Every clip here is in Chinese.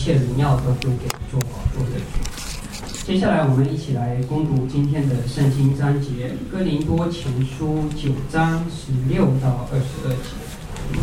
切荣耀都归给做的主。接下来我们一起来攻读今天的圣经章节，哥林多前书9章16到22节。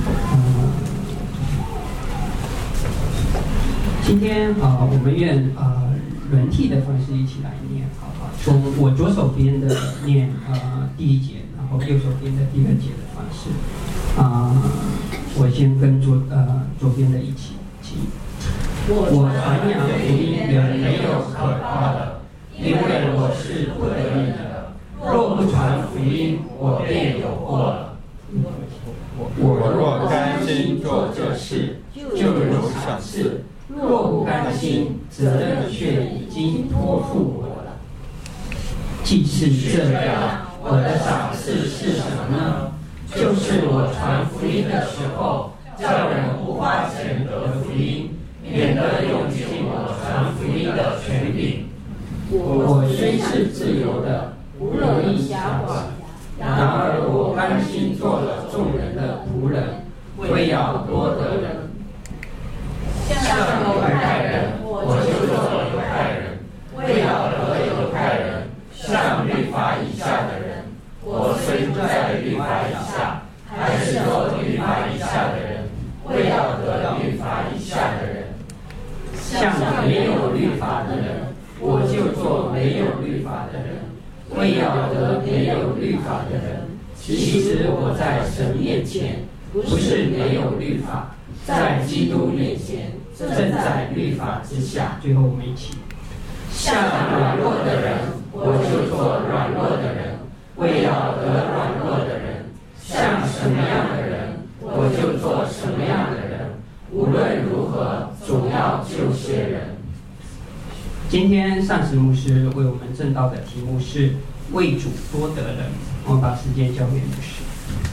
今天我们愿轮替的方式一起来念，从我左手边的念第一节，然后右手边的第二节的方式。我先跟左边的一起。我传扬福音人没有可夸的，因为我是不得已的。若不传福音，我便有过了。我若甘心做这事，就有赏赐；若不甘心，责任却已经托付我了。既是这样，我的赏赐是什么呢？就是我传福音的时候，叫人不花钱得福音，免得用尽我传福音的权柄。我虽是自由的，不乐意辖管，然而我甘心做了众人的仆人，为要多得人。像犹太人，我就做犹太人，为要得犹太人；像律法以下的人，我虽不在律法以下，还是做律法以下的人，为要得律法以下的人。像没有律法的人，我就做没有律法的人，为要得没有律法的人。其实我在神面前不是没有律法，在基督面前正在律法之下。最后我们一起，像软弱的人，我就做软弱的人，为要得软弱的人。像什么样的人，我就做什么样的人。无论如何，总要救些人。今天上慈牧师为我们正道的题目是为主多得人。我们把时间交给牧师。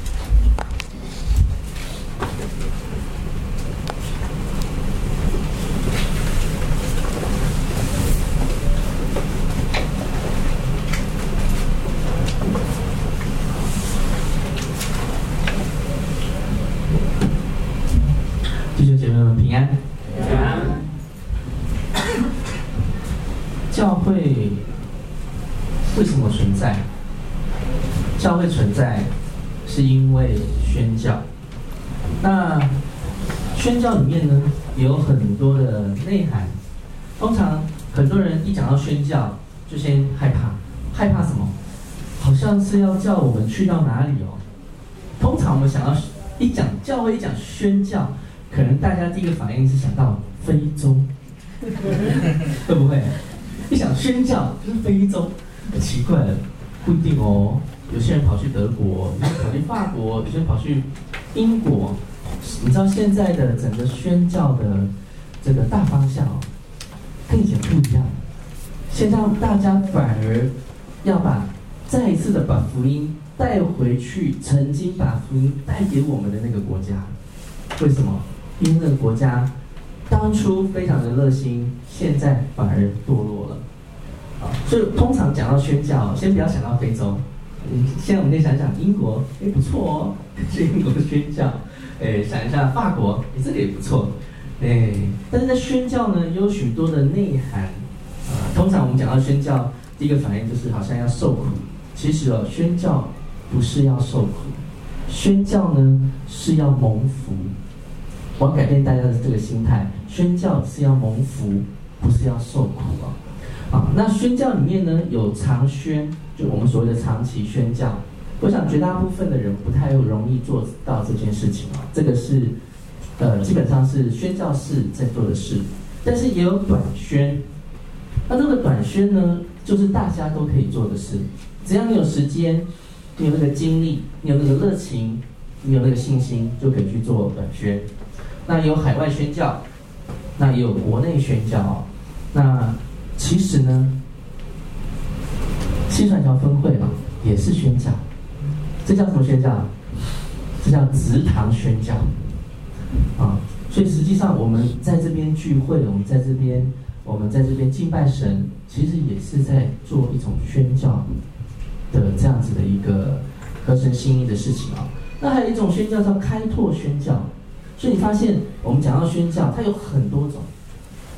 弟兄姐妹们平安。 平安。 教会为什么存在？教会存在是因为宣教。那宣教里面呢，也有很多的内涵。通常很多人一讲到宣教，就先害怕，害怕什么？好像是要叫我们去到哪里哦。通常我们想要一讲教会，一讲宣教，可能大家第一个反应是想到非洲，会不会？一想宣教就是非洲，奇怪了，不一定哦。有些人跑去德国，有些人跑去法国，有些人跑去英国。你知道现在的整个宣教的这个大方向哦，跟以前不一样。现在大家反而要再一次的把福音带回去，曾经把福音带给我们的那个国家。为什么？因为那个国家当初非常的热心，现在反而堕落了。所以通常讲到宣教，先不要想到非洲。现在我们可以想想英国，不错哦，去英国宣教。想一下法国，这个也不错。但是在宣教呢，有许多的内涵。通常我们讲到宣教，第一个反应就是好像要受苦。其实宣教不是要受苦，宣教呢是要蒙福。我要改变大家的这个心态，宣教是要蒙福，不是要受苦那宣教里面呢有长宣，就我们所谓的长期宣教。我想绝大部分的人不太容易做到这件事情这个是基本上是宣教士在做的事。但是也有短宣，那这个短宣呢，就是大家都可以做的事。只要你有时间，你有那个精力，你有那个热情，你有那个信心，就可以去做短宣。那也有海外宣教，那也有国内宣教那其实呢，西传教分会也是宣教。这叫什么宣教？这叫植堂宣教所以实际上我们在这边聚会，我们在这边敬拜神，其实也是在做一种宣教的这样子的一个合神心意的事情那还有一种宣教叫开拓宣教。所以你发现我们讲到宣教，它有很多种。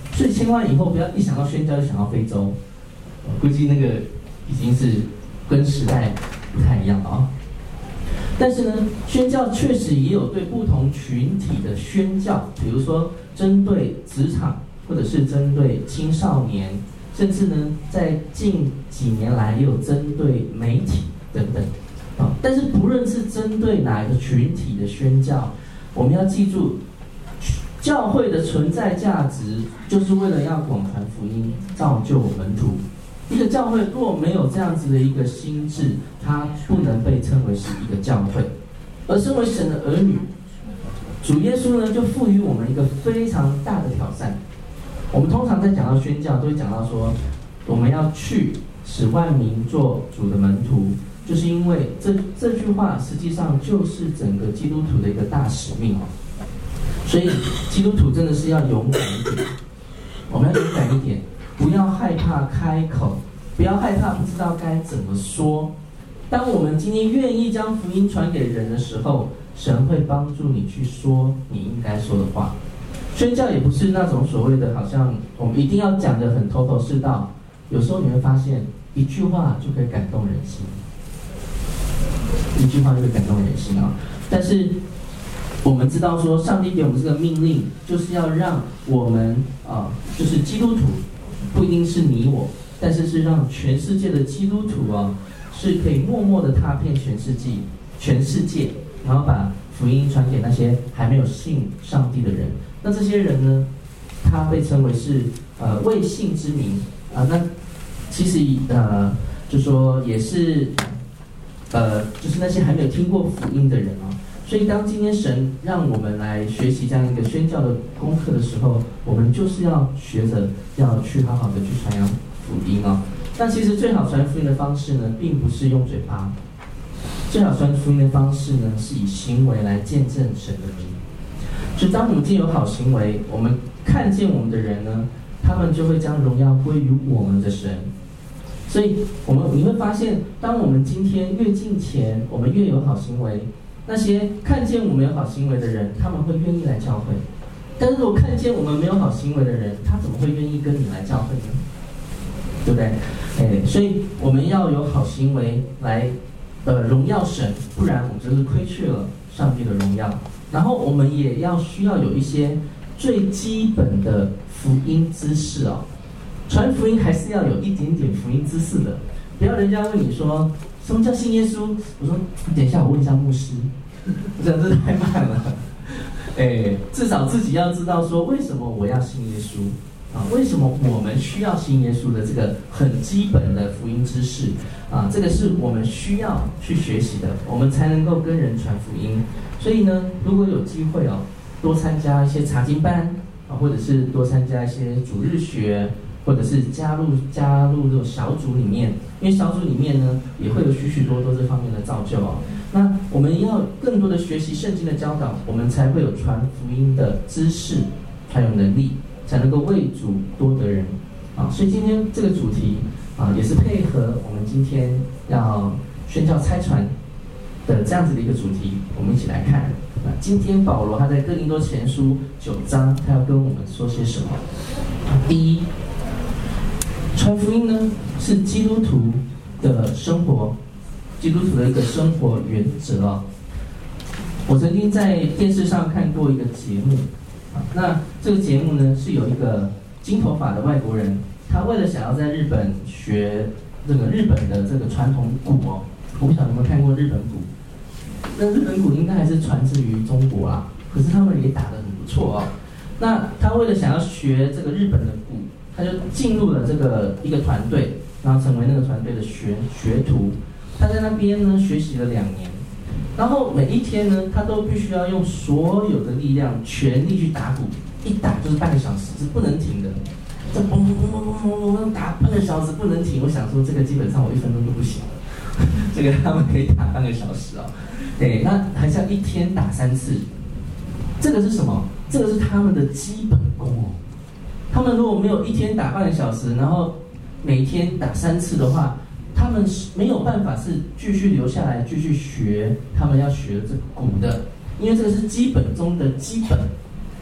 所以千万以后不要一想到宣教就想到非洲，估计那个已经是跟时代不太一样了啊。但是呢，宣教确实也有对不同群体的宣教，比如说针对职场，或者是针对青少年，甚至呢，在近几年来也有针对媒体等等啊。但是不论是针对哪一个群体的宣教，我们要记住，教会的存在价值就是为了要广传福音，造就门徒。一个教会若没有这样子的一个心智，它不能被称为是一个教会。而身为神的儿女，主耶稣呢就赋予我们一个非常大的挑战。我们通常在讲到宣教，都会讲到说，我们要去使万民做主的门徒，就是因为这句话实际上就是整个基督徒的一个大使命哦。所以基督徒真的是要勇敢一点，我们要勇敢一点。不要害怕开口，不要害怕不知道该怎么说。当我们今天愿意将福音传给人的时候，神会帮助你去说你应该说的话。宣教也不是那种所谓的好像我们一定要讲得很头头是道，有时候你会发现一句话就可以感动人心，一句话就可以感动人心啊。但是我们知道说，上帝给我们这个命令，就是要让我们就是基督徒。不一定是你我，但是是让全世界的基督徒是可以默默的踏遍全世界，然后把福音传给那些还没有信上帝的人。那这些人呢，他被称为是未信之民啊。那其实就说也是就是那些还没有听过福音的人啊。所以当今天神让我们来学习这样一个宣教的功课的时候，我们就是要学着要去好好的去传扬福音啊。但其实最好传福音的方式呢，并不是用嘴巴，最好传福音的方式呢，是以行为来见证神的名。所以当我们今天有好行为，我们看见我们的人呢，他们就会将荣耀归于我们的神。所以你会发现，当我们今天越敬虔，我们越有好行为，那些看见我们有好行为的人，他们会愿意来教会。但是如果看见我们没有好行为的人，他怎么会愿意跟你来教会呢？对不对？所以我们要有好行为来荣耀神，不然我们就是亏去了上帝的荣耀。然后我们也需要有一些最基本的福音知识哦。传福音还是要有一点点福音知识的，不要人家问你说什么叫信耶稣，我说等一下我问一下牧师，我讲这太慢了。至少自己要知道说为什么我要信耶稣啊？为什么我们需要信耶稣的这个很基本的福音知识啊？这个是我们需要去学习的，我们才能够跟人传福音。所以呢，如果有机会多参加一些查经班啊，或者是多参加一些主日学，或者是加入这种小组里面，因为小组里面呢也会有许许多多这方面的造就那我们要更多的学习圣经的教导，我们才会有传福音的知识，还有能力，才能够为主多得人所以今天这个主题也是配合我们今天要宣教差传的这样子的一个主题，我们一起来看。那今天保罗他在哥林多前书9章，他要跟我们说些什么？第一，传福音呢是基督徒的生活，基督徒的一个生活原则我曾经在电视上看过一个节目那这个节目呢是有一个金头发的外国人，他为了想要在日本学这个日本的这个传统鼓我不晓得有没有看过日本鼓。那日本鼓应该还是传自于中国啦，可是他们也打得很不错那他为了想要学这个日本的鼓，他就进入了这个一个团队，然后成为那个团队的学徒。他在那边呢学习了2年，然后每一天呢，他都必须要用所有的力量全力去打鼓，一打就是半个小时，是不能停的。这嘣嘣嘣嘣嘣嘣打半个小时不能停，我想说这个基本上我1分钟都不行，这个他们可以打半个小时那还是要1天打3次。这个是什么？这个是他们的基本功他们如果没有1天打半个小时，然后每天打3次的话，他们没有办法是继续留下来继续学他们要学这个鼓的，因为这个是基本中的基本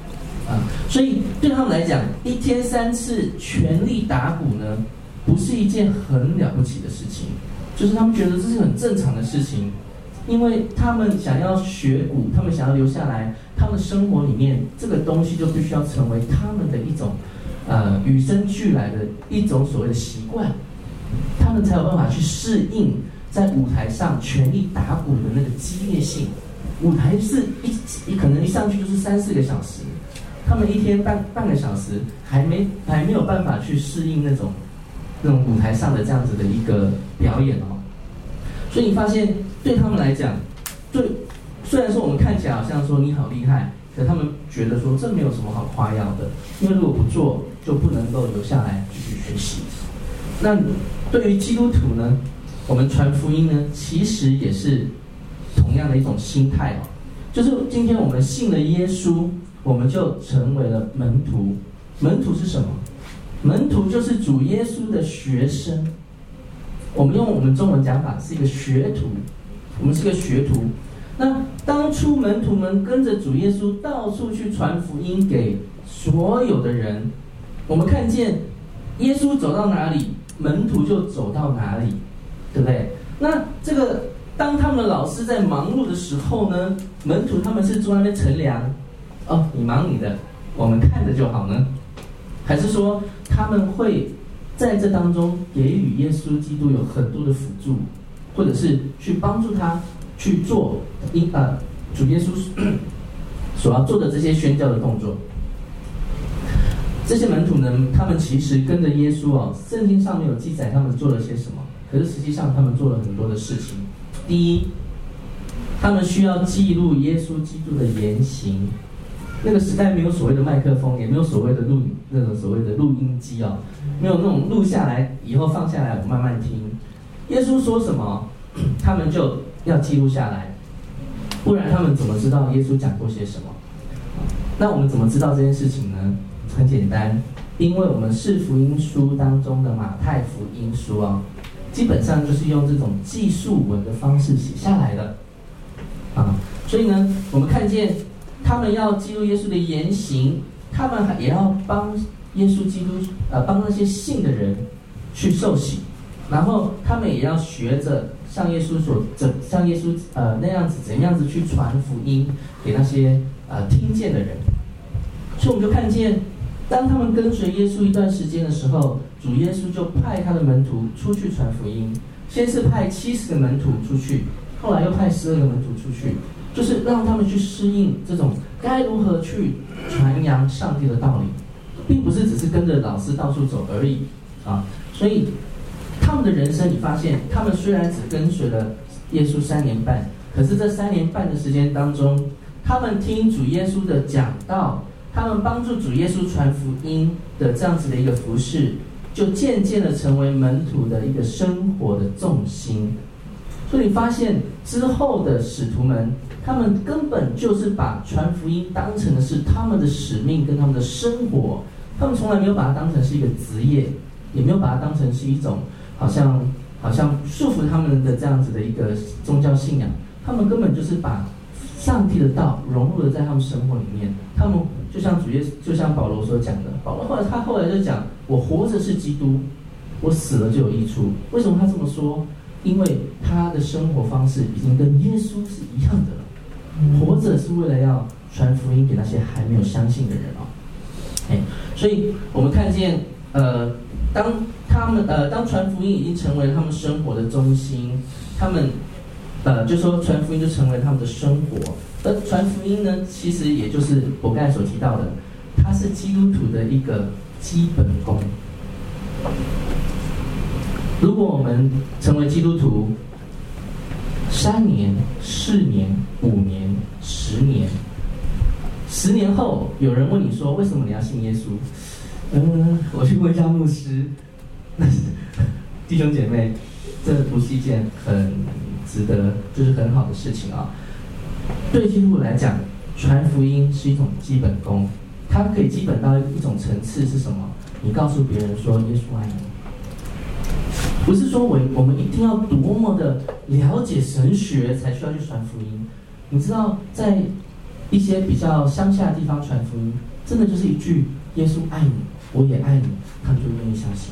所以对他们来讲，一天3次全力打鼓呢，不是一件很了不起的事情，就是他们觉得这是很正常的事情，因为他们想要学鼓，他们想要留下来，他们的生活里面这个东西就必须要成为他们的一种与生俱来的一种所谓的习惯，他们才有办法去适应在舞台上全力打鼓的那个激烈性。舞台是可能一上去就是3-4个小时，他们一天半个小时还没有办法去适应那种舞台上的这样子的一个表演哦。所以你发现对他们来讲，虽然说我们看起来好像说你好厉害，可他们觉得说这没有什么好夸耀的，因为如果不做就不能够留下来继续学习。那对于基督徒呢，我们传福音呢，其实也是同样的一种心态哦，就是今天我们信了耶稣，我们就成为了门徒。门徒是什么？门徒就是主耶稣的学生。我们用我们中文讲法是一个学徒，我们是个学徒。那当初门徒们跟着主耶稣到处去传福音给所有的人，我们看见耶稣走到哪里，门徒就走到哪里，对不对？那这个当他们的老师在忙碌的时候呢，门徒他们是坐在那边乘凉，你忙你的，我们看着就好呢？还是说他们会在这当中给予耶稣基督有很多的辅助，或者是去帮助他去做主耶稣所要做的这些宣教的动作？这些门徒呢，他们其实跟着耶稣圣经上面有记载他们做了些什么，可是实际上他们做了很多的事情。第一，他们需要记录耶稣基督的言行。那个时代没有所谓的麦克风，也没有所谓的那种所谓的录音机没有那种录下来以后放下来我慢慢听。耶稣说什么，他们就要记录下来，不然他们怎么知道耶稣讲过些什么？那我们怎么知道这件事情呢？很简单，因为我们是福音书当中的马太福音书基本上就是用这种记述文的方式写下来的所以呢，我们看见他们要记录耶稣的言行，他们也要帮耶稣基督帮那些信的人去受洗，然后他们也要学着像耶稣那样子怎样子去传福音给那些听见的人。所以我们就看见，当他们跟随耶稣一段时间的时候，主耶稣就派他的门徒出去传福音。先是派70个门徒出去，后来又派12个门徒出去，就是让他们去适应这种该如何去传扬上帝的道理，并不是只是跟着老师到处走而已所以他们的人生，你发现他们虽然只跟随了耶稣3年半，可是这3年半的时间当中，他们听主耶稣的讲道，他们帮助主耶稣传福音的这样子的一个服事，就渐渐的成为门徒的一个生活的重心。所以你发现之后的使徒们，他们根本就是把传福音当成的是他们的使命跟他们的生活，他们从来没有把它当成是一个职业，也没有把它当成是一种好像束缚他们的这样子的一个宗教信仰。他们根本就是把上帝的道融入了在他们生活里面。他们就像保罗所讲的，保罗后来就讲，我活着是基督，我死了就有益处。为什么他这么说？因为他的生活方式已经跟耶稣是一样的了，活着是为了要传福音给那些还没有相信的人所以我们看见当传福音已经成为了他们生活的中心，他们就说传福音就成为他们的生活。而传福音呢，其实也就是我刚才所提到的，它是基督徒的一个基本功。如果我们成为基督徒3年、4年、5年、10年，10年后有人问你说，为什么你要信耶稣？我去问一下牧师。弟兄姐妹，这不是一件很值得，就是很好的事情对基督徒来讲，传福音是一种基本功，它可以基本到一种层次是什么？你告诉别人说耶稣爱你，不是说我们一定要多么的了解神学才需要去传福音。你知道，在一些比较乡下的地方传福音， 真的就是一句耶稣爱你，我也爱你，他们就愿意相信。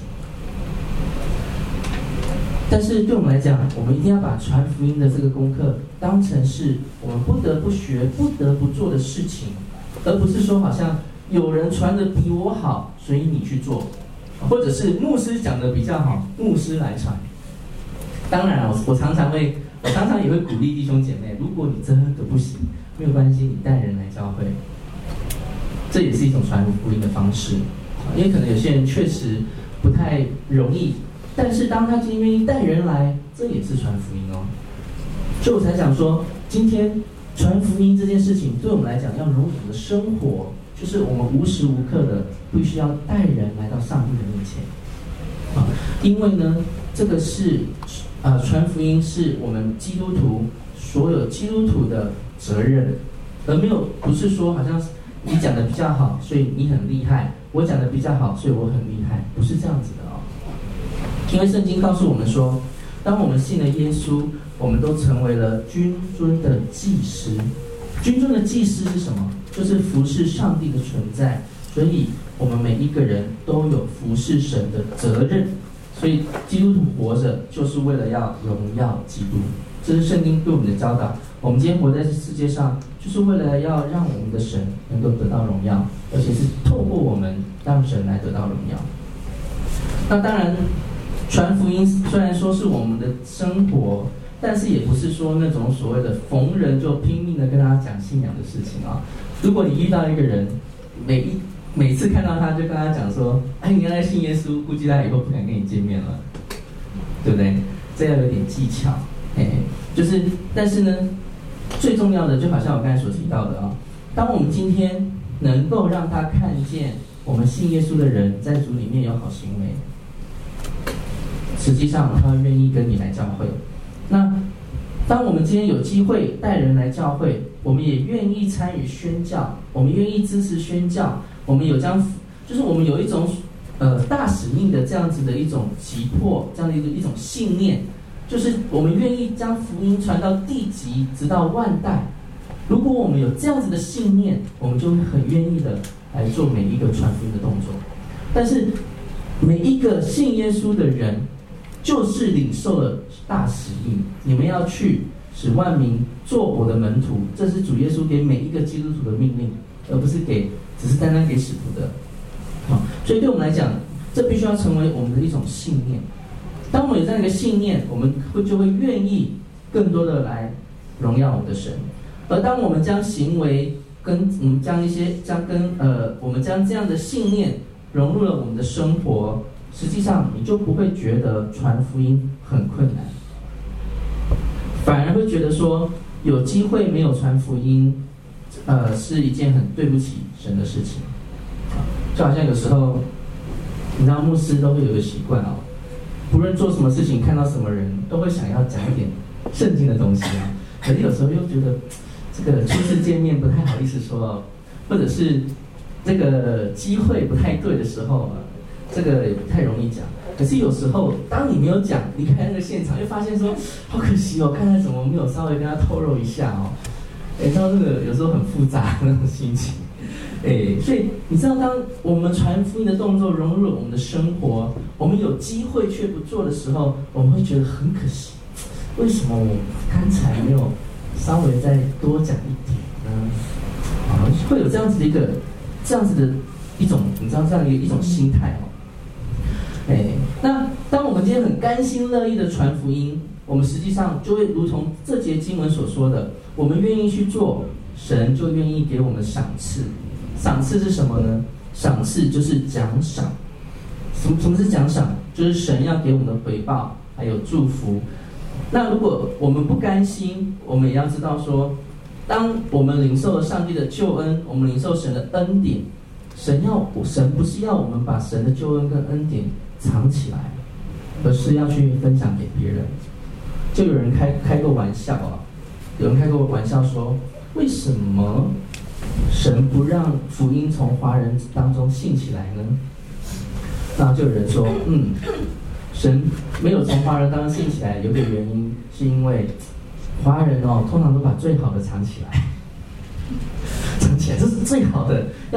但是对我们来讲，我们一定要把传福音的这个功课当成是我们不得不学、不得不做的事情，而不是说好像有人传的比我好，所以你去做，或者是牧师讲的比较好，牧师来传。当然我常常也会鼓励弟兄姐妹，如果你真的不行，没有关系，你带人来教会，这也是一种传福音的方式。因为可能有些人确实不太容易，但是当他今天愿意带人来，这也是传福音哦。所以我才想说，今天传福音这件事情对我们来讲要融入我们的生活，就是我们无时无刻的必须要带人来到上帝的面前啊，因为呢，这个是传福音是我们基督徒所有基督徒的责任，而不是说好像你讲的比较好，所以你很厉害，我讲的比较好，所以我很厉害，不是这样子的哦。因为圣经告诉我们说，当我们信了耶稣，我们都成为了君尊的祭司。君尊的祭司是什么？就是服侍上帝的存在，所以我们每一个人都有服侍神的责任。所以基督徒活着就是为了要荣耀基督，这是圣经对我们的教导。我们今天活在这世界上，就是为了要让我们的神能够得到荣耀，而且是透过我们让神来得到荣耀。那当然，传福音虽然说是我们的生活，但是也不是说那种所谓的逢人就拼命的跟他讲信仰的事情啊。如果你遇到一个人，每次看到他就跟他讲说，哎，你原来信耶稣，估计他以后不敢跟你见面了，对不对？这要有点技巧，但是呢，最重要的就好像我刚才所提到的啊，当我们今天能够让他看见我们信耶稣的人在主里面有好行为，实际上他会愿意跟你来教会。那当我们今天有机会带人来教会，我们也愿意参与宣教，我们愿意支持宣教，我们有我们有一种大使命的这样子的一种急迫，这样的一种信念，就是我们愿意将福音传到地极，直到万代。如果我们有这样子的信念，我们就会很愿意的来做每一个传福音的动作。但是每一个信耶稣的人，就是领受了大使命，你们要去使万民做我的门徒，这是主耶稣给每一个基督徒的命令，而不是只是单单给使徒的。所以对我们来讲，这必须要成为我们的一种信念。当我们有这样一个信念，我们就会愿意更多的来荣耀我们的神。而当我们将行为跟我们我们将这样的信念融入了我们的生活，实际上你就不会觉得传福音很困难，反而会觉得说有机会没有传福音，是一件很对不起神的事情。就好像有时候，你知道牧师都会有个习惯哦，不论做什么事情，看到什么人都会想要讲一点圣经的东西啊。可是有时候又觉得这个初次见面不太好意思说，或者是这个机会不太对的时候，这个也不太容易讲。可是有时候，当你没有讲，离开那个现场，又发现说，好可惜哦，看看怎么没有稍微跟他透露一下哦。你知道这个有时候很复杂那种心情。所以你知道，当我们传福音的动作融入了我们的生活，我们有机会却不做的时候，我们会觉得很可惜。为什么我刚才没有稍微再多讲一点呢？会有这样子的一种，你知道这样一种心态哦。那当我们今天很甘心乐意的传福音，我们实际上就会如同这节经文所说的，我们愿意去做，神就愿意给我们赏赐。赏赐是什么呢？赏赐就是奖赏。什么是奖赏？就是神要给我们的回报，还有祝福。那如果我们不甘心，我们也要知道说，当我们领受了上帝的救恩，我们领受神的恩典，神不是要我们把神的救恩跟恩典藏起来，而是要去分享给别人。就有人开过玩笑啊，有人开过玩笑说，为什么神不让福音从华人当中兴起来呢？那就有人说，神没有从华人当中兴起来，有个原因是因为华人通常都把最好的藏起来，这是最好的，要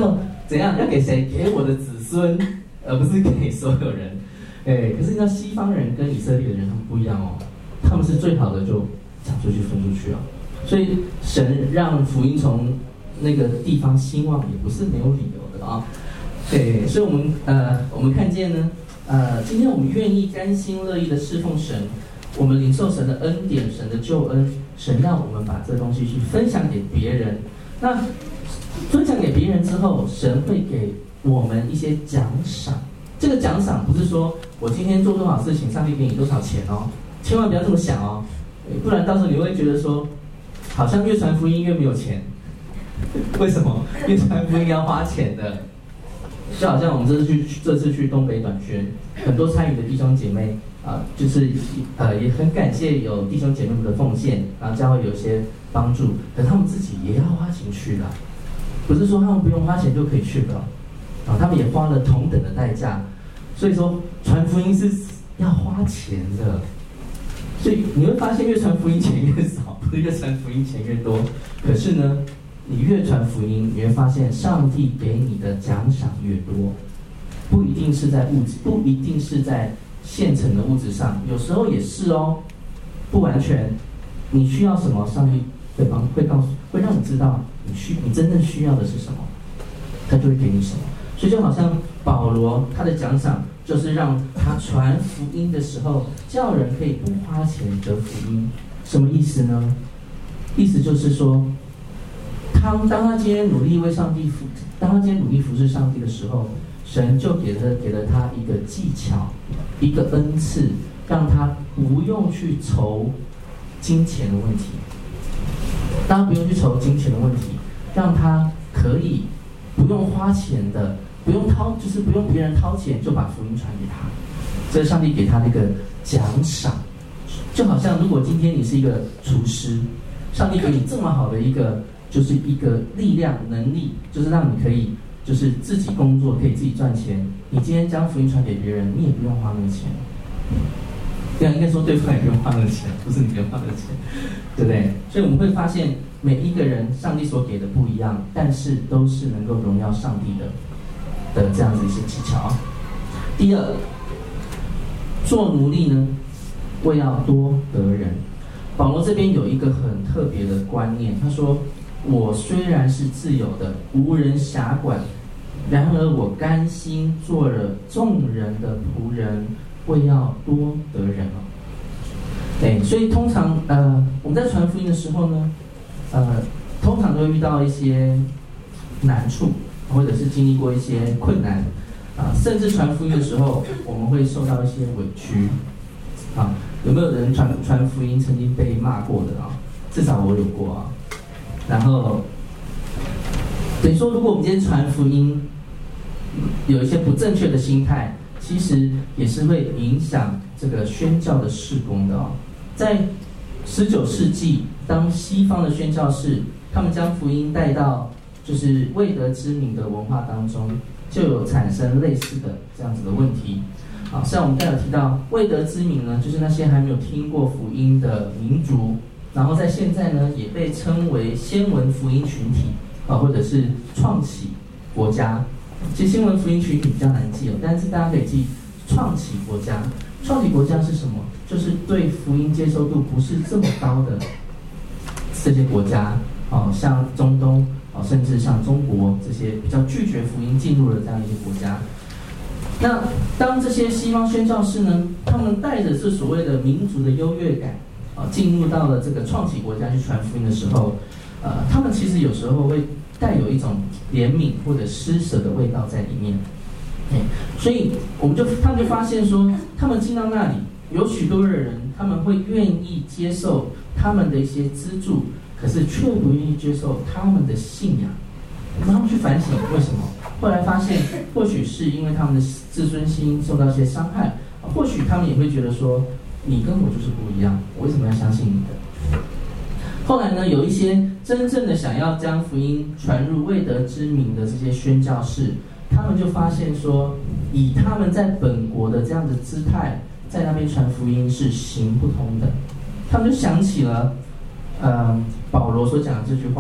怎样要给谁？给我的子孙，而不是给所有人。可是你知道西方人跟以色列人他们不一样哦，他们是最好的就讲出去分出去哦。所以神让福音从那个地方兴旺，也不是没有理由的啊。对，所以我们看见呢，今天我们愿意甘心乐意的侍奉神，我们领受神的恩典、神的救恩，神让我们把这东西去分享给别人。那分享给别人之后，神会给我们一些奖赏。这个奖赏不是说我今天做多少事情，上帝给你多少钱哦，千万不要这么想哦，不然到时候你会觉得说，好像越传福音越没有钱。为什么？越传福音要花钱的。就好像我们这次去东北短宣，很多参与的弟兄姐妹就是也很感谢有弟兄姐妹们的奉献，然后教会有一些帮助，可他们自己也要花钱去的，不是说他们不用花钱就可以去的。他们也花了同等的代价，所以说传福音是要花钱的，所以你会发现越传福音钱越少，不是越传福音钱越多。可是呢，你越传福音，你会发现上帝给你的奖赏越多，不一定是在物质，不一定是在现成的物质上，有时候也是哦，不完全。你需要什么，上帝会让你知道你真正需要的是什么，他就会给你什么。所以就好像保罗他的奖赏就是让他传福音的时候，叫人可以不花钱得福音。什么意思呢？意思就是说，当他今天努力为上帝当他今天努力服侍上帝的时候，神就给了他一个技巧，一个恩赐，让他不用去愁金钱的问题。当他不用去愁金钱的问题，让他可以不用花钱的。就是不用别人掏钱就把福音传给他，这是上帝给他的一个奖赏。就好像如果今天你是一个厨师，上帝给你这么好的一个力量能力，就是让你可以就是自己工作，可以自己赚钱。你今天将福音传给别人，你也不用花那个钱。对啊，应该说对方也不用花那个钱，不是你不用花那个钱，对不对？所以我们会发现每一个人上帝所给的不一样，但是都是能够荣耀上帝的这样子一些技巧。第二，做奴隶呢，为要多得人。保罗这边有一个很特别的观念，他说：我虽然是自由的，无人辖管，然而我甘心做了众人的仆人，为要多得人哦。所以通常我们在传福音的时候呢，通常都会遇到一些难处，或者是经历过一些困难甚至传福音的时候，我们会受到一些委屈有没有人传福音曾经被骂过的至少我有过然后等于说，如果我们今天传福音有一些不正确的心态，其实也是会影响这个宣教的事工的在19世纪，当西方的宣教士他们将福音带到就是未得之名的文化当中，就有产生类似的这样子的问题像我们刚才有提到未得之名呢，就是那些还没有听过福音的民族，然后在现在呢也被称为先闻福音群体或者是创启国家。其实先闻福音群体比较难记但是大家可以记创启国家。创启国家是什么？就是对福音接受度不是这么高的这些国家像中东甚至像中国这些比较拒绝福音进入了这样一些国家。那当这些西方宣教士呢，他们带着这所谓的民族的优越感进入到了这个创启国家去传福音的时候，他们其实有时候会带有一种怜悯或者施舍的味道在里面。所以他们就发现说，他们进到那里，有许多的人他们会愿意接受他们的一些资助，可是却不愿意接受他们的信仰。他们去反省为什么，后来发现或许是因为他们的自尊心受到一些伤害，或许他们也会觉得说，你跟我就是不一样，我为什么要相信你的？后来呢，有一些真正的想要将福音传入未得之名的这些宣教士，他们就发现说，以他们在本国的这样的姿态，在那边传福音是行不通的。他们就想起了保罗所讲的这句话：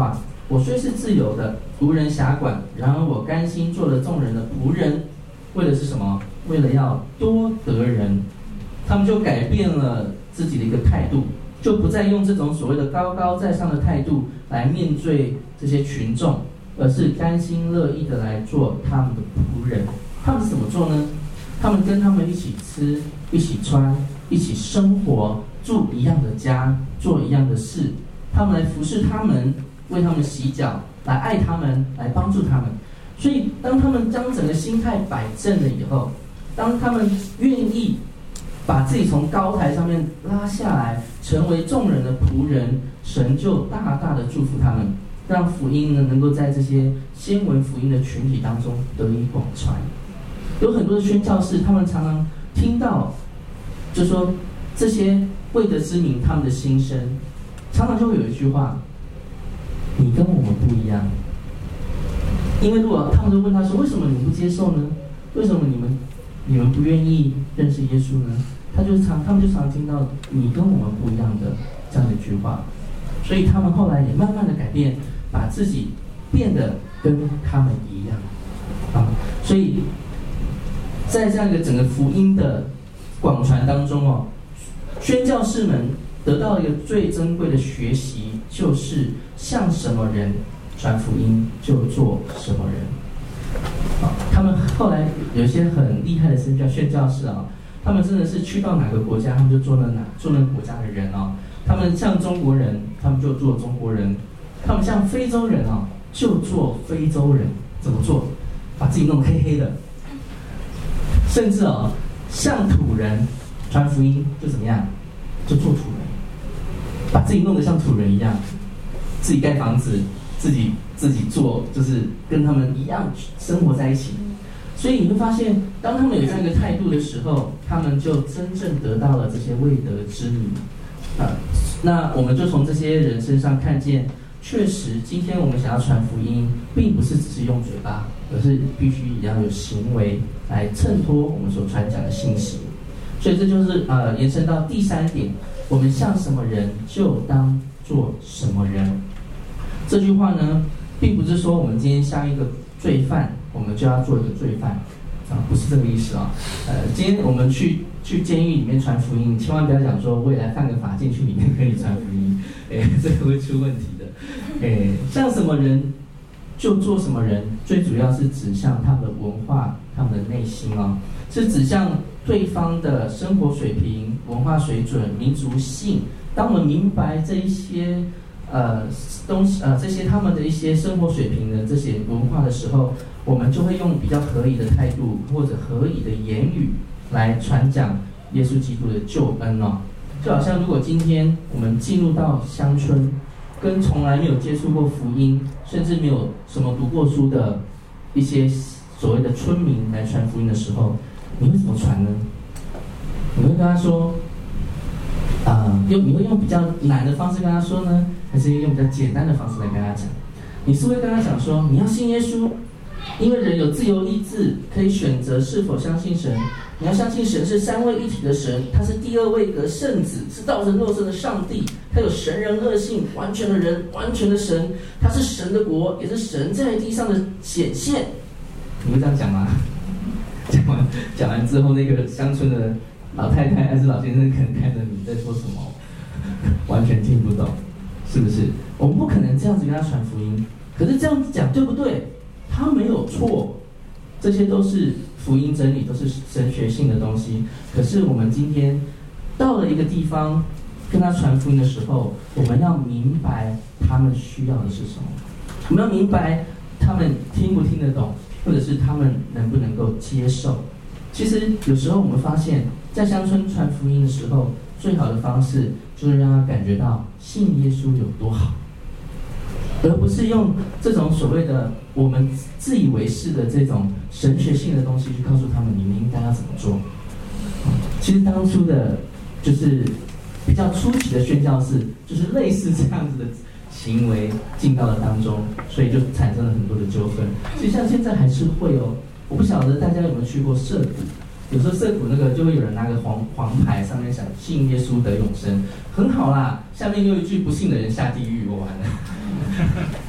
我虽是自由的，无人辖管，然而我甘心做了众人的仆人，为的是什么？为了要多得人。他们就改变了自己的一个态度，就不再用这种所谓的高高在上的态度来面对这些群众，而是甘心乐意的来做他们的仆人。他们是怎么做呢？他们跟他们一起吃，一起穿，一起生活，住一样的家，做一样的事。他们来服侍他们，为他们洗脚，来爱他们，来帮助他们。所以当他们将整个心态摆正了以后，当他们愿意把自己从高台上面拉下来，成为众人的仆人，神就大大的祝福他们，让福音呢能够在这些先闻福音的群体当中得以广传。有很多的宣教士，他们常常听到，就说这些未得之民他们的心声，常常就会有一句话：你跟我们不一样。因为如果他们都问他说，为什么你们不接受呢？为什么你们不愿意认识耶稣呢？他们就常听到你跟我们不一样的这样的一句话，所以他们后来也慢慢的改变，把自己变得跟他们一样所以在这样一个整个福音的广传当中宣教士们得到一个最珍贵的学习，就是向什么人传福音就做什么人。他们后来有一些很厉害的宣教士他们真的是去到哪个国家，他们就做那个国家的人他们像中国人，他们就做中国人；他们像非洲人就做非洲人。怎么做？把自己弄黑黑的，甚至像土人传福音就怎么样？就做土人，把自己弄得像土人一样，自己盖房子，自己做，就是跟他们一样生活在一起。所以你会发现，当他们有这样一个态度的时候，他们就真正得到了这些未得之民那我们就从这些人身上看见，确实今天我们想要传福音，并不是只是用嘴巴，而是必须也要有行为来衬托我们所传讲的信息。所以这就是延伸到第三点，我们像什么人就当做什么人。这句话呢，并不是说我们今天像一个罪犯，我们就要做一个罪犯不是这个意思今天我们去监狱里面传福音，你千万不要讲说未来犯个法进去里面跟你传福音，这个会出问题的。像什么人就做什么人，最主要是指向他们的文化、他们的内心是指向对方的生活水平、文化水准、民族性。当我们明白这一些东西这些他们的一些生活水平的这些文化的时候，我们就会用比较合理的态度或者合理的言语来传讲耶稣基督的救恩就好像如果今天我们进入到乡村，跟从来没有接触过福音，甚至没有什么读过书的一些所谓的村民来传福音的时候，你会怎么传呢？你会跟他说你会用比较难的方式跟他说呢，还是用比较简单的方式来跟他讲？你是会跟他讲说，你要信耶稣，因为人有自由意志，可以选择是否相信神。你要相信神是三位一体的神，他是第二位格圣子，是道成肉身的上帝，他有神人二性，完全的人，完全的神，他是神的国，也是神在地上的显现。你会这样讲吗？讲完之后，那个乡村的老太太还是老先生可能看着你在说什么，完全听不懂，是不是？我们不可能这样子跟他传福音，可是这样子讲对不对？他没有错，这些都是福音真理，都是神学性的东西。可是我们今天到了一个地方跟他传福音的时候，我们要明白他们需要的是什么，我们要明白他们听不听得懂，或者是他们能不能够接受。其实有时候我们发现，在乡村传福音的时候，最好的方式就是让他感觉到信耶稣有多好，而不是用这种所谓的我们自以为是的这种神学性的东西去告诉他们你们应该要怎么做。其实当初的就是比较初期的宣教士，就是类似这样子的行为进到了当中，所以就产生了很多的纠纷。其实像现在还是会我不晓得大家有没有去过涉谷，有时候涉谷那个就会有人拿个黄牌，上面想信耶稣得永生，很好啦，下面又一句不信的人下地狱，我完了。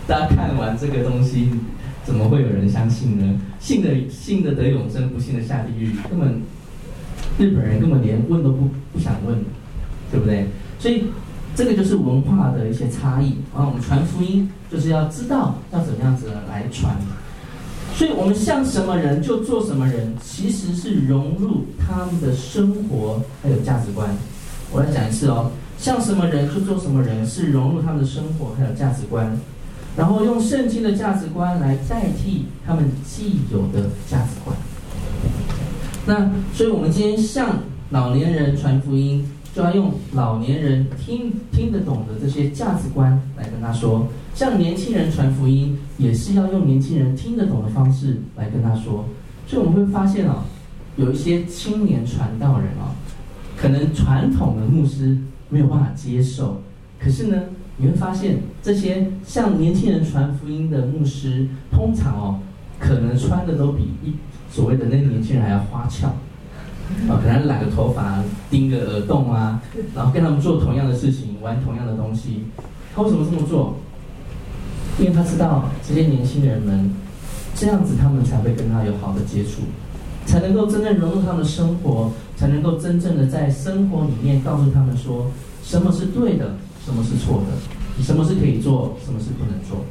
大家看完这个东西，怎么会有人相信呢？信的得永生，不信的下地狱，根本日本人根本连问都不想问，对不对？所以这个就是文化的一些差异。然后我们传福音就是要知道要怎么样子来传。所以我们像什么人就做什么人，其实是融入他们的生活还有价值观。我来讲一次哦，像什么人就做什么人，是融入他们的生活还有价值观，然后用圣经的价值观来代替他们既有的价值观。那所以我们今天向老年人传福音，就要用老年人听得懂的这些价值观来跟他说。向年轻人传福音，也是要用年轻人听得懂的方式来跟他说。所以我们会发现有一些青年传道人可能传统的牧师没有办法接受，可是呢，你会发现这些向年轻人传福音的牧师，通常可能穿的都比所谓的那个年轻人还要花俏。可能染个头发，钉个耳洞啊，然后跟他们做同样的事情，玩同样的东西。他为什么这么做？因为他知道这些年轻人们这样子，他们才会跟他有好的接触，才能够真正融入他们的生活，才能够真正的在生活里面告诉他们说什么是对的，什么是错的，什么是可以做，什么是不能做。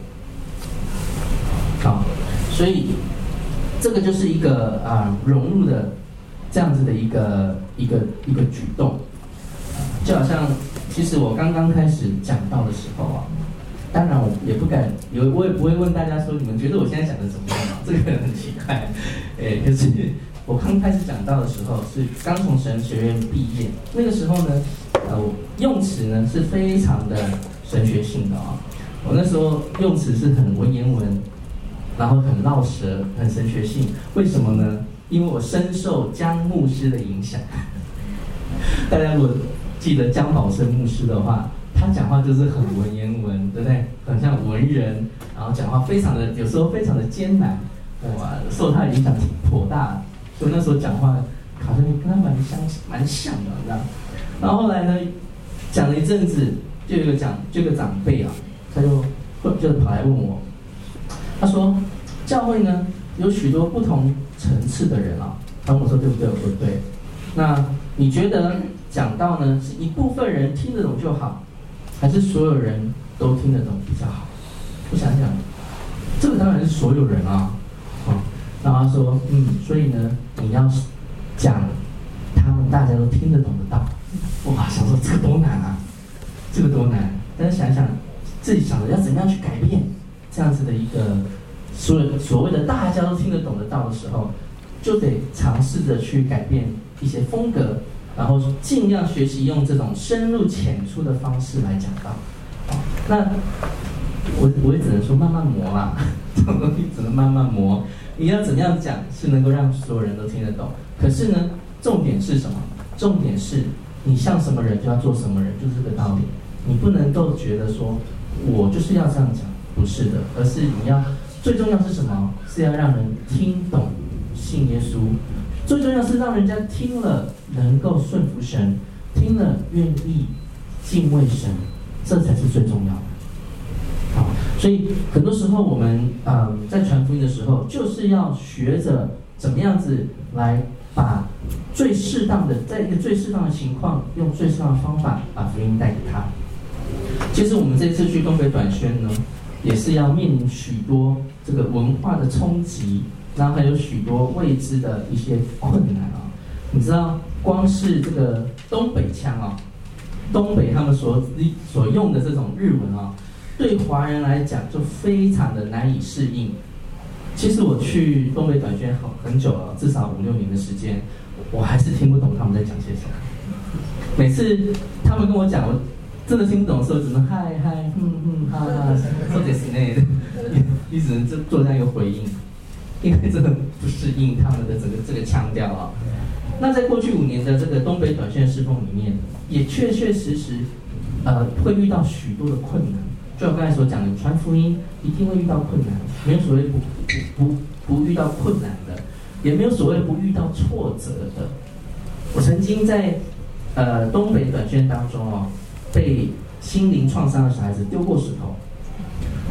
好，所以这个就是一个融入的这样子的一个举动。就好像其实我刚刚开始讲到的时候当然我也不敢，我也不会问大家说你们觉得我现在讲的怎么样这个很奇怪。可是我刚开始讲到的时候是刚从神学院毕业，那个时候呢，用词呢是非常的神学性的我那时候用词是很文言文，然后很绕舌，很神学性。为什么呢？因为我深受江牧师的影响。大家如果记得江宝生牧师的话，他讲话就是很文言文，对不对？很像文人，然后讲话非常的，有时候非常的艰难。受他的影响挺颇大的，所以那时候讲话好像跟他蛮像的，这样。然后后来呢，讲了一阵子，就有个长辈他就跑来问我，他说教会呢有许多不同层次的人他问我说对不对？我说对。那你觉得讲道呢是一部分人听得懂就好，还是所有人都听得懂比较好？我想想，这个当然是所有人然后他说所以呢你要讲他们大家都听得懂的道。哇，想说这个多难啊，这个多难。但是想想自己想着要怎么样去改变这样子的一个所谓的大家都听得懂的道的时候，就得尝试着去改变一些风格，然后尽量学习用这种深入浅出的方式来讲道。那我也只能说慢慢磨啦，这种东西只能慢慢磨。你要怎么样讲是能够让所有人都听得懂？可是呢，重点是什么？重点是你像什么人就要做什么人，就是这个道理。你不能够觉得说我就是要这样讲，不是的，而是你要最重要是什么？是要让人听懂信耶稣。最重要是让人家听了能够顺服神，听了愿意敬畏神，这才是最重要的。所以很多时候我们在传福音的时候，就是要学着怎么样子来把最适当的，在一个最适当的情况，用最适当的方法把福音带给他。其实我们这次去东北短宣呢，也是要面临许多这个文化的冲击，然后还有许多未知的一些困难你知道，光是这个东北腔东北他们所用的这种日文对华人来讲就非常的难以适应。其实我去东北短宣很久了，至少5-6年的时间，我还是听不懂他们在讲些什么。每次他们跟我讲，我真的听不懂的时候，只能嗨哈哈，说点之类的，你只能做这样一个回应，因为真的不适应他们的整个这个腔调那在过去5年的这个东北短宣侍奉里面，也确确实实会遇到许多的困难。就我刚才所讲的，传福音一定会遇到困难，没有所谓不遇到困难的，也没有所谓不遇到挫折的。我曾经在东北短宣当中被心灵创伤的小孩子丢过石头，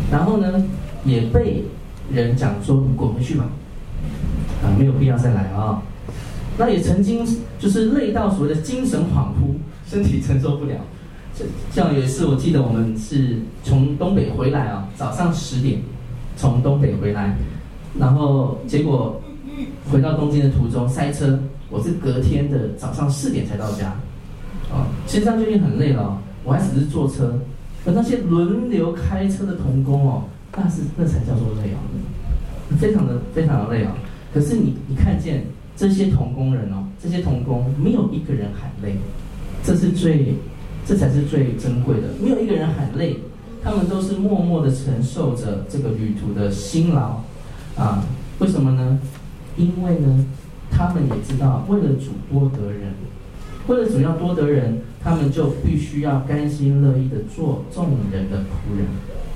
然后呢，也被人讲说你滚回去吧，没有必要再来啊。那也曾经就是累到所谓的精神恍惚，身体承受不了。像有一次我记得我们是从东北回来啊，早上10点从东北回来，然后结果回到东京的途中塞车，我是隔天的早上4点才到家。其实这样就已经很累了，我还只是坐车，而那些轮流开车的同工哦，那才叫做累啊，非常的累啊。可是你看见这些同工人哦，这些同工没有一个人喊累，这才是最珍贵的，没有一个人喊累，他们都是默默的承受着这个旅途的辛劳啊。为什么呢？因为呢，他们也知道为了主多得人。为了主要多得人，他们就必须要甘心乐意的做众人的仆人，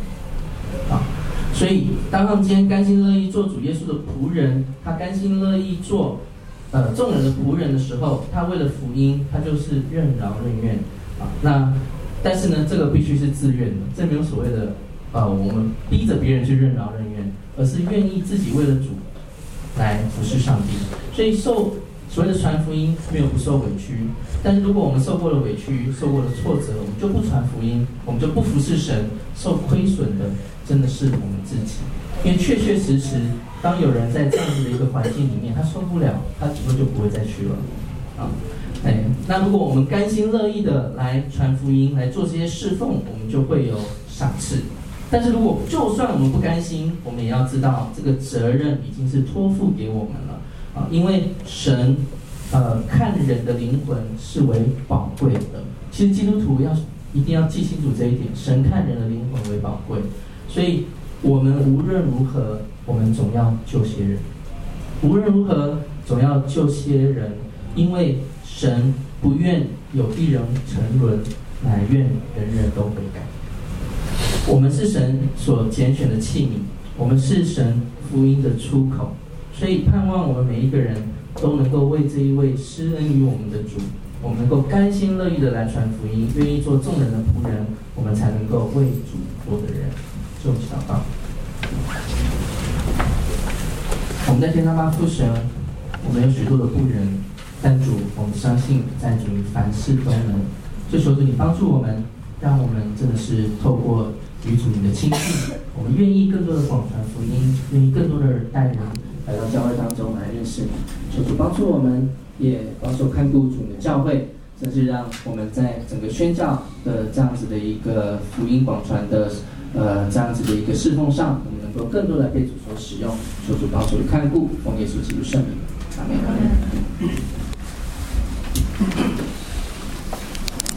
所以当他们今天甘心乐意做主耶稣的仆人，他甘心乐意做众人的仆人的时候，他为了福音，他就是任劳任怨但是呢，这个必须是自愿的，这没有所谓的我们逼着别人去任劳任怨，而是愿意自己为了主来服侍上帝，所以所谓的传福音没有不受委屈，但是如果我们受过了委屈，受过了挫折，我们就不传福音，我们就不服侍神，受亏损的真的是我们自己。因为确确实实，当有人在这样子的一个环境里面，他受不了，他以后就不会再去了那如果我们甘心乐意的来传福音，来做这些侍奉，我们就会有赏赐。但是如果就算我们不甘心，我们也要知道这个责任已经是托付给我们了。因为神看人的灵魂是为宝贵的。其实基督徒一定要记清楚这一点，神看人的灵魂为宝贵，所以我们无论如何，我们总要救些人，无论如何总要救些人，因为神不愿有一人沉沦，乃愿人人都悔改。我们是神所拣选的器皿，我们是神福音的出口，所以盼望我们每一个人都能够为这一位施恩于我们的主，我们能够甘心乐意的来传福音，愿意做众人的仆人，我们才能够为主多的人。就我们祷告。我们在天上吧父神，我们有许多的仆人，但主，我们相信在主你凡事都能。就求主你帮助我们，让我们真的是透过与主你的亲近，我们愿意更多的广传福音，愿意更多的带人来到教会当中来认识你。求主帮助我们，也帮助看顾主的教会，甚至让我们在整个宣教的这样子的一个福音广传的这样子的一个侍奉上，我们能够更多的被主所使用。求主帮助看顾，奉耶稣基督圣名。